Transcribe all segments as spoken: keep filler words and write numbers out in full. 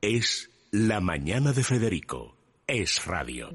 Es La Mañana de Federico. Es radio.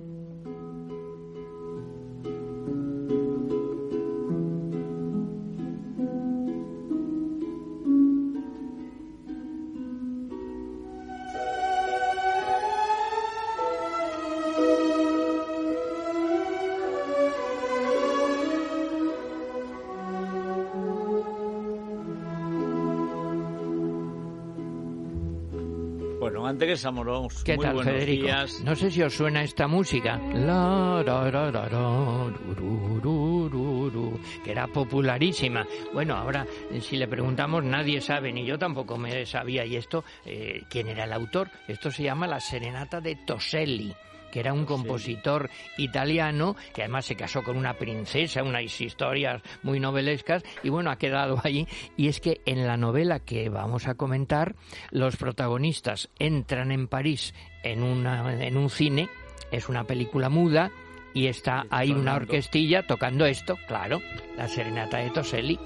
Andrés Amorós, ¿Qué muy tal, buenos Federico? días. No sé si os suena esta música, la, ra, ra, ra, ra, ru, ru, ru, ru, que era popularísima. Bueno, ahora, si le preguntamos, nadie sabe, ni yo tampoco me sabía. Y esto, eh, ¿quién era el autor? Esto se llama La Serenata de Toselli, que era un compositor italiano, que además se casó con una princesa, unas historias muy novelescas, y bueno, ha quedado allí. Y es que en la novela que vamos a comentar, los protagonistas entran en París en, una, en un cine, es una película muda, y está ahí una orquestilla tocando esto, claro, la Serenata de Toselli.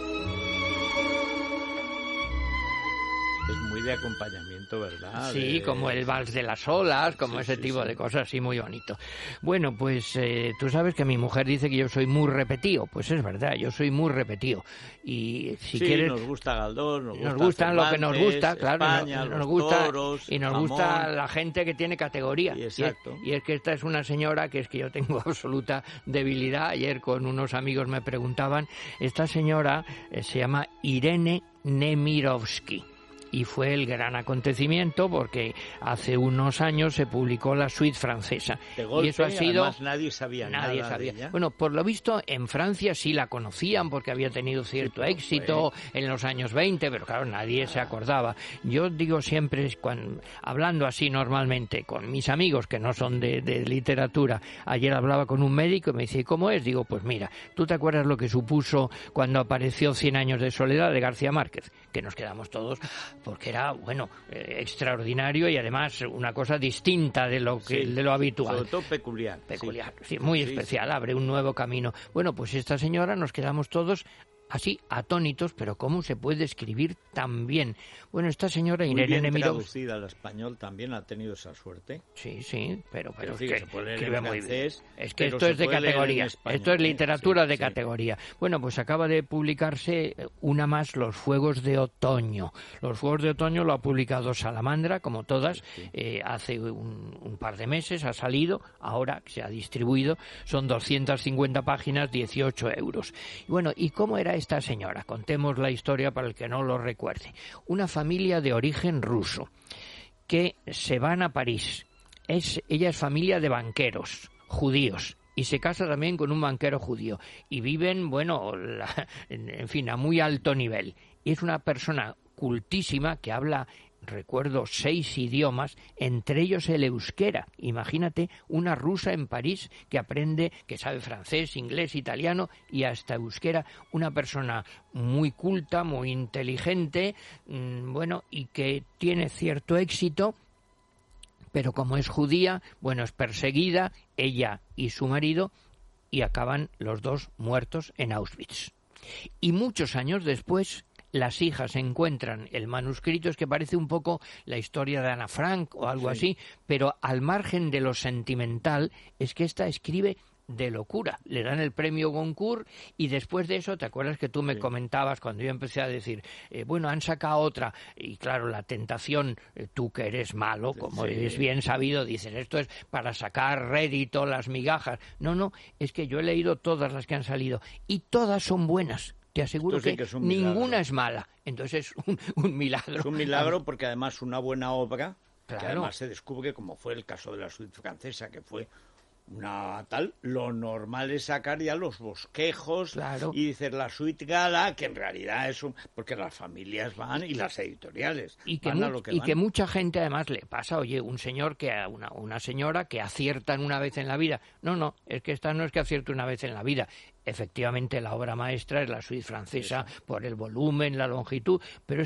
Es muy de acompañamiento, ¿verdad? Sí, de... como el vals de las olas, como sí, ese sí, tipo sí. de cosas, así muy bonito. Bueno, pues eh, tú sabes que mi mujer dice que yo soy muy repetido. Pues es verdad, yo soy muy repetido. Y si sí, quieres, nos gusta Galdós, nos, nos gusta gusta lo que nos Cervantes, gusta, claro, España, nos, nos los gusta toros, y nos jamón. gusta la gente que tiene categoría. Sí, y, es, exacto. y es que esta es una señora que es que yo tengo absoluta debilidad. Ayer con unos amigos me preguntaban, esta señora eh, se llama Irene Nemirovsky. Y fue el gran acontecimiento porque hace unos años se publicó la suite francesa. De golpe, y eso ha sido, además nadie sabía nadie nada sabía. de ella. Bueno, por lo visto en Francia sí la conocían porque había tenido cierto sí, éxito fue. en los años veinte, pero claro, nadie ah. se acordaba. Yo digo siempre, cuando, hablando así normalmente con mis amigos que no son de, de literatura, ayer hablaba con un médico y me dice, ¿cómo es? Digo, pues mira, ¿tú te acuerdas lo que supuso cuando apareció Cien años de soledad de García Márquez? Que nos quedamos todos porque era, bueno, eh, extraordinario y además una cosa distinta de lo que sí, de lo habitual. Sobre todo peculiar. Peculiar, sí, sí muy sí, especial, sí. Abre un nuevo camino. Bueno, pues esta señora nos quedamos todos así atónitos, pero ¿cómo se puede escribir tan bien? Bueno, esta señora Irene Nemirovsky, traducida al español también ha tenido esa suerte. Sí, sí, pero pero, pero sí, es que se puede leer escribe en muy francés, bien. Es que esto es de categoría. Español, esto es literatura ¿eh? de sí, categoría. Sí. Bueno, pues acaba de publicarse una más, Los Fuegos de Otoño. Los Fuegos de Otoño lo ha publicado Salamandra, como todas, sí, sí. Eh, hace un, un par de meses ha salido, ahora se ha distribuido, son doscientas cincuenta páginas, dieciocho euros. Y bueno, ¿y cómo era esta señora? Contemos la historia para el que no lo recuerde. Una familia de origen ruso que se van a París. Es, ella es familia de banqueros judíos y se casa también con un banquero judío y viven, bueno, la, en fin, a muy alto nivel. Y es una persona cultísima que habla, recuerdo, seis idiomas, entre ellos el euskera. Imagínate una rusa en París que aprende, que sabe francés, inglés, italiano y hasta euskera. Una persona muy culta, muy inteligente, mmm, bueno, y que tiene cierto éxito, pero como es judía, bueno, es perseguida, ella y su marido, y acaban los dos muertos en Auschwitz. Y muchos años después, las hijas encuentran el manuscrito, es que parece un poco la historia de Ana Frank o algo sí. así, pero al margen de lo sentimental, es que esta escribe de locura. Le dan el premio Goncourt y después de eso, ¿te acuerdas que tú me sí. comentabas cuando yo empecé a decir, eh, bueno, han sacado otra? Y claro, la tentación, eh, tú que eres malo, como sí. es bien sabido, dices, esto es para sacar rédito, las migajas. No, no, es que yo he leído todas las que han salido y todas son buenas. Te aseguro sí que, que es ninguna milagro. Es mala. Entonces es un, un milagro. Es un milagro porque además una buena obra, claro. que además se descubre, como fue el caso de la suite francesa, que fue una tal, lo normal es sacar ya los bosquejos claro. y dices la suite gala, que en realidad es un... porque las familias van y las editoriales y que van mu- a lo que y van. que mucha gente además le pasa, oye, un señor que a una, una señora que aciertan una vez en la vida. No, no, es que esta no es que acierte una vez en la vida. Efectivamente la obra maestra es la suite francesa, Eso. por el volumen, la longitud, pero es que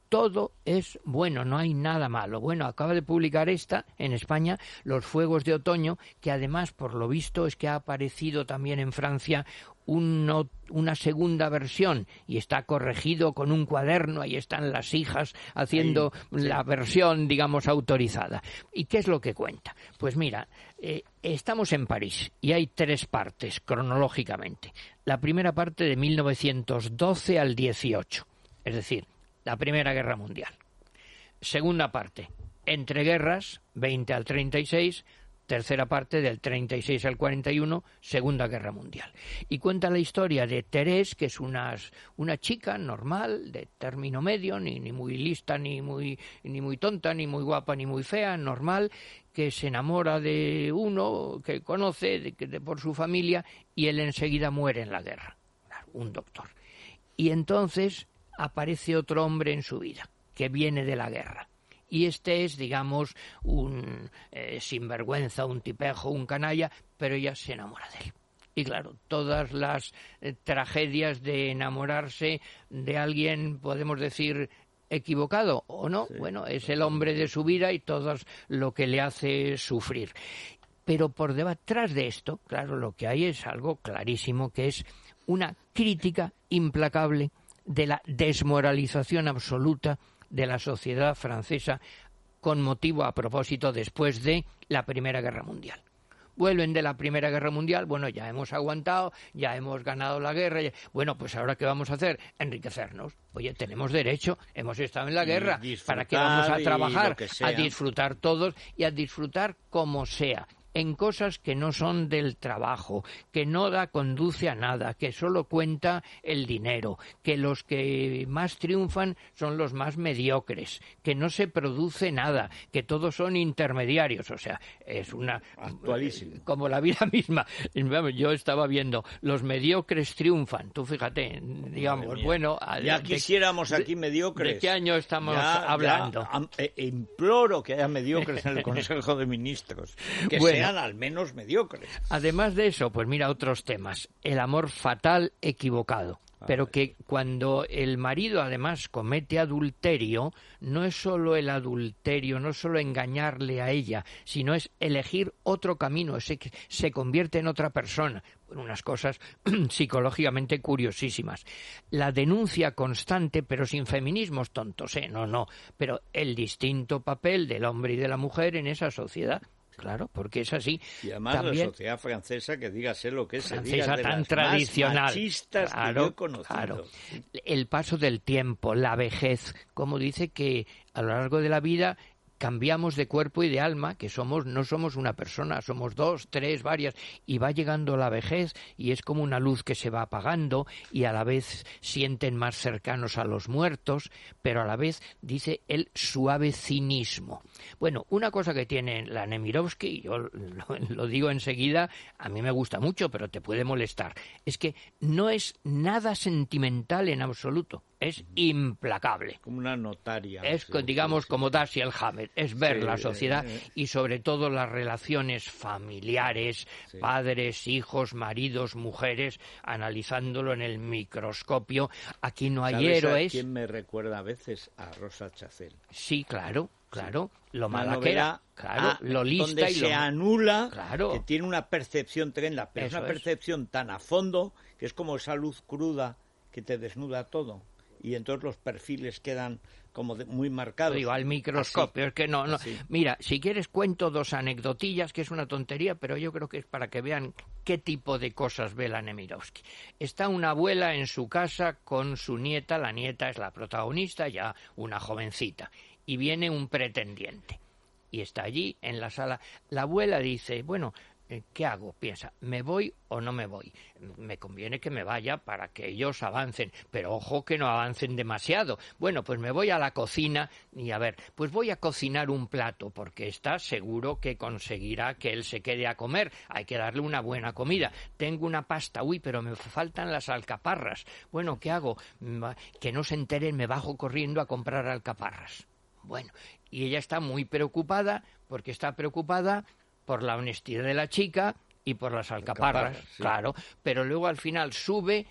todo es bueno, no hay nada malo. Bueno, acaba de publicar esta en España, Los fuegos de otoño, que además, por lo visto, es que ha aparecido también en Francia uno, una segunda versión y está corregido con un cuaderno, ahí están las hijas haciendo Ahí, sí. la versión, digamos, autorizada. ¿Y qué es lo que cuenta? Pues mira, eh, estamos en París y hay tres partes cronológicamente. La primera parte de mil novecientos doce al dieciocho, es decir, la Primera Guerra Mundial. Segunda parte, entre guerras, veinte al treinta y seis. Tercera parte, del treinta y seis al cuarenta y uno, Segunda Guerra Mundial. Y cuenta la historia de Thérèse, que es una, una chica normal, de término medio, ni, ni muy lista, ni muy, ni muy tonta, ni muy guapa, ni muy fea, normal, que se enamora de uno que conoce de, de, por su familia, y él enseguida muere en la guerra, un doctor. Y entonces aparece otro hombre en su vida, que viene de la guerra. Y este es, digamos, un eh, sinvergüenza, un tipejo, un canalla, pero ella se enamora de él. Y claro, todas las eh, tragedias de enamorarse de alguien, podemos decir, equivocado o no, sí, bueno, es el hombre de su vida y todo lo que le hace sufrir. Pero por detrás de esto, claro, lo que hay es algo clarísimo, que es una crítica implacable de la desmoralización absoluta de la sociedad francesa con motivo, a propósito, después de la Primera Guerra Mundial. Vuelven de la Primera Guerra Mundial, bueno, ya hemos aguantado, ya hemos ganado la guerra, ya... bueno, pues ahora ¿qué vamos a hacer? Enriquecernos. Oye, tenemos derecho, hemos estado en la guerra, ¿para qué vamos a trabajar? A disfrutar todos y a disfrutar como sea, en cosas que no son del trabajo, que no da conduce a nada, que solo cuenta el dinero, que los que más triunfan son los más mediocres, que no se produce nada, que todos son intermediarios, o sea, es una... Actualísimo. Como la vida misma. Yo estaba viendo, los mediocres triunfan, tú fíjate, digamos, bueno... Ya de, quisiéramos de, aquí mediocres. ¿De qué año estamos ya, hablando? Ya, eh, imploro que haya mediocres en el Consejo de Ministros, que bueno, sean al menos mediocres. Además de eso, pues mira otros temas. El amor fatal equivocado. Pero que cuando el marido además comete adulterio, no es solo el adulterio, no es solo engañarle a ella, sino es elegir otro camino, se, se convierte en otra persona. Bueno, unas cosas psicológicamente curiosísimas. La denuncia constante, pero sin feminismos tontos, ¿eh? No, no, pero el distinto papel del hombre y de la mujer en esa sociedad. Claro, porque es así. Y además también, la sociedad francesa, que dígase lo que se diga, de tan las tradicional, más machistas claro, que yo he conocido. Claro. El paso del tiempo, la vejez, como dice que a lo largo de la vida cambiamos de cuerpo y de alma, que somos no somos una persona, somos dos, tres, varias, y va llegando la vejez y es como una luz que se va apagando y a la vez sienten más cercanos a los muertos, pero a la vez dice el suave cinismo. Bueno, una cosa que tiene la Nemirovsky, yo lo, lo digo enseguida, a mí me gusta mucho, pero te puede molestar, es que no es nada sentimental en absoluto. Es implacable. Como una notaria. Es, sí, digamos, sí, como Dashiell Hammett. Es ver sí, la sociedad eh, eh. y sobre todo las relaciones familiares, sí. padres, hijos, maridos, mujeres, analizándolo en el microscopio. Aquí no hay ¿Sabes héroes. ¿A quién me recuerda a veces? A Rosa Chacel. Sí, claro, claro. Sí. Lo una mala que era. Claro, a, lo lista donde y se lo... anula, claro. que tiene una percepción tremenda, pero Eso es una es. percepción tan a fondo que es como esa luz cruda que te desnuda todo. Y entonces los perfiles quedan como de, muy marcados. Digo, al microscopio, así, es que no, no. Así. Mira, si quieres cuento dos anecdotillas, que es una tontería, pero yo creo que es para que vean qué tipo de cosas ve la Nemirovsky. Está una abuela en su casa con su nieta, la nieta es la protagonista, ya una jovencita, y viene un pretendiente. Y está allí en la sala. La abuela dice, bueno, ¿qué hago? Piensa, ¿me voy o no me voy? Me conviene que me vaya para que ellos avancen, pero ojo que no avancen demasiado. Bueno, pues me voy a la cocina y a ver, pues voy a cocinar un plato porque está seguro que conseguirá que él se quede a comer. Hay que darle una buena comida. Tengo una pasta, uy, pero me faltan las alcaparras. Bueno, ¿qué hago? Que no se enteren, me bajo corriendo a comprar alcaparras. Bueno, y ella está muy preocupada porque está preocupada por la honestidad de la chica y por las alcaparras, alcaparras sí. Claro, pero luego al final sube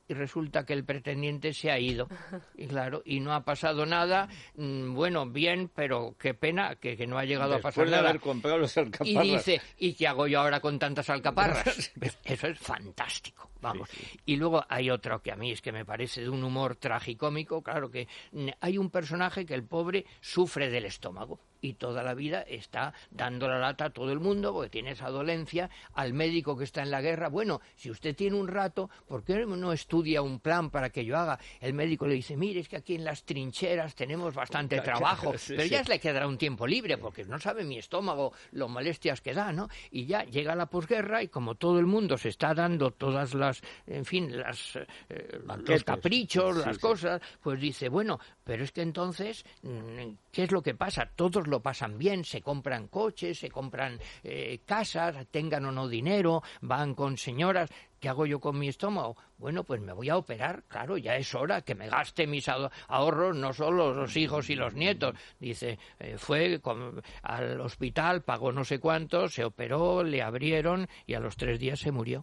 y resulta que el pretendiente se ha ido. Y claro, y no ha pasado nada, bueno, bien, pero qué pena que, que no ha llegado Después a pasar de nada. haber comprado los alcaparras. Y dice, ¿y qué hago yo ahora con tantas alcaparras? Eso es fantástico, vamos. Sí, sí. Y luego hay otro que a mí es que me parece de un humor tragicómico, claro que hay un personaje que el pobre sufre del estómago y toda la vida está dando la lata a todo el mundo porque tiene esa dolencia, al médico que está en la guerra. Bueno, si usted tiene un rato, ¿por qué no estudia un plan para que yo haga? El médico le dice, mire, es que aquí en las trincheras tenemos bastante trabajo, sí, pero ya sí. le quedará un tiempo libre porque no sabe mi estómago lo molestias que da, ¿no? Y ya llega la posguerra y como todo el mundo se está dando todas las, en fin, las eh, los caprichos, sí, las sí. cosas, pues dice, bueno, pero es que entonces, ¿qué es lo que pasa? Todos lo pasan bien, se compran coches, se compran eh, casas, tengan o no dinero, van con señoras. ¿Qué hago yo con mi estómago? Bueno, pues me voy a operar, claro, ya es hora que me gaste mis ahorros, no solo los hijos y los nietos. Dice, eh, fue con, al hospital, pagó no sé cuánto, se operó, le abrieron y a los tres días se murió.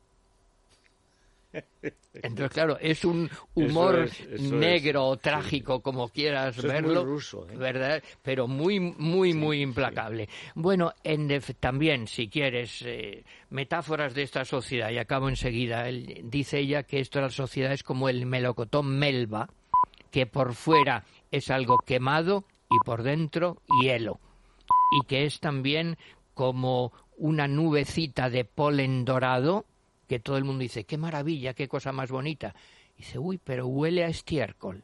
Entonces, claro, es un humor eso es, eso negro o trágico, sí, como quieras eso verlo, es muy ruso, ¿eh? ¿verdad? Pero muy, muy, sí, muy implacable. Sí. Bueno, en def- también, si quieres, eh, metáforas de esta sociedad, y acabo enseguida. Él, dice ella que esto de la sociedad es como el melocotón Melba, que por fuera es algo quemado y por dentro hielo, y que es también como una nubecita de polen dorado, que todo el mundo dice, qué maravilla, qué cosa más bonita. Y dice, uy, pero huele a estiércol.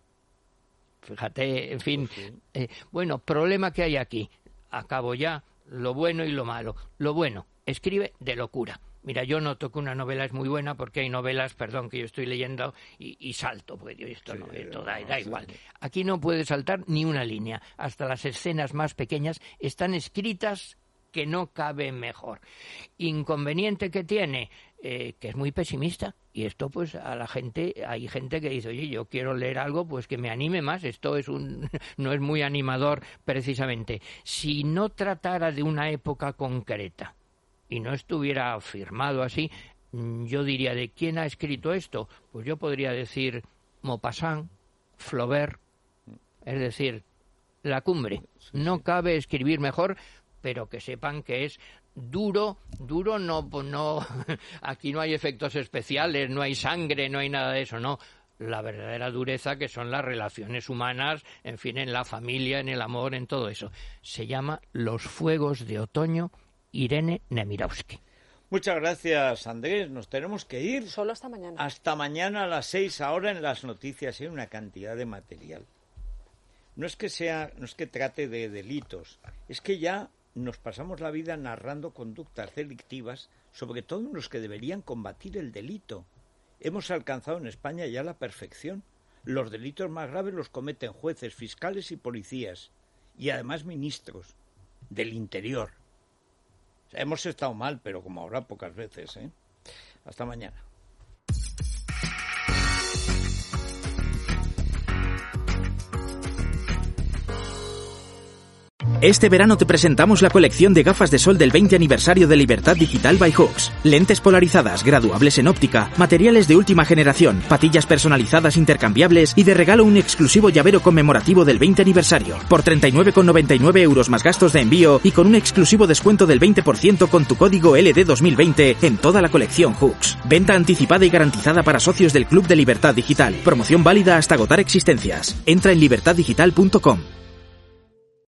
Fíjate, en fin. Pues sí. eh, bueno, problema que hay aquí. Acabo ya, lo bueno y lo malo. Lo bueno, escribe de locura. Mira, yo noto que una novela es muy buena porque hay novelas, perdón, que yo estoy leyendo y, y salto, porque yo esto sí, no, esto da, da igual. Aquí no puede saltar ni una línea. Hasta las escenas más pequeñas están escritas que no cabe mejor. Inconveniente que tiene, eh, que es muy pesimista, y esto pues a la gente, hay gente que dice, oye, yo quiero leer algo pues que me anime más, esto es un no es muy animador precisamente. Si no tratara de una época concreta y no estuviera firmado así, yo diría, ¿de quién ha escrito esto? Pues yo podría decir Maupassant, Flaubert, es decir, La Cumbre. No cabe escribir mejor, pero que sepan que es duro, duro no, no, aquí no hay efectos especiales, no hay sangre, no hay nada de eso, no. La verdadera dureza que son las relaciones humanas, en fin, en la familia, en el amor, en todo eso. Se llama Los Fuegos de Otoño, Irene Nemirovsky. Muchas gracias, Andrés. Nos tenemos que ir. Solo hasta mañana. Hasta mañana a las seis. Ahora en las noticias hay una cantidad de material. No es que sea, no es que trate de delitos, es que ya nos pasamos la vida narrando conductas delictivas, sobre todo en los que deberían combatir el delito. Hemos alcanzado en España ya la perfección. Los delitos más graves los cometen jueces, fiscales y policías, y además ministros del Interior. O sea, hemos estado mal, pero como ahora pocas veces, ¿eh? Hasta mañana. Este verano te presentamos la colección de gafas de sol del veinte aniversario de Libertad Digital by Hooks. Lentes polarizadas, graduables en óptica, materiales de última generación, patillas personalizadas intercambiables y de regalo un exclusivo llavero conmemorativo del veinte aniversario. Por treinta y nueve con noventa y nueve euros más gastos de envío y con un exclusivo descuento del veinte por ciento con tu código L D dos mil veinte en toda la colección Hooks. Venta anticipada y garantizada para socios del Club de Libertad Digital. Promoción válida hasta agotar existencias. Entra en libertad digital punto com.